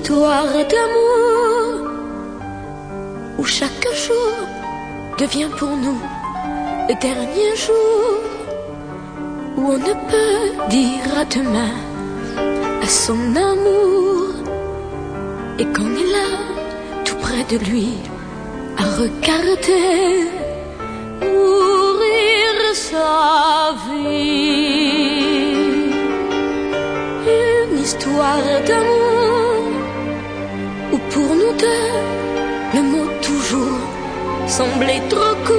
histoire d'amour où chaque jour devient pour nous le dernier jour, où on ne peut dire à demain à son amour, et qu'on est là tout près de lui à regarder mourir sa vie. Une histoire d'amour où pour nous deux le mot toujours semblait trop court.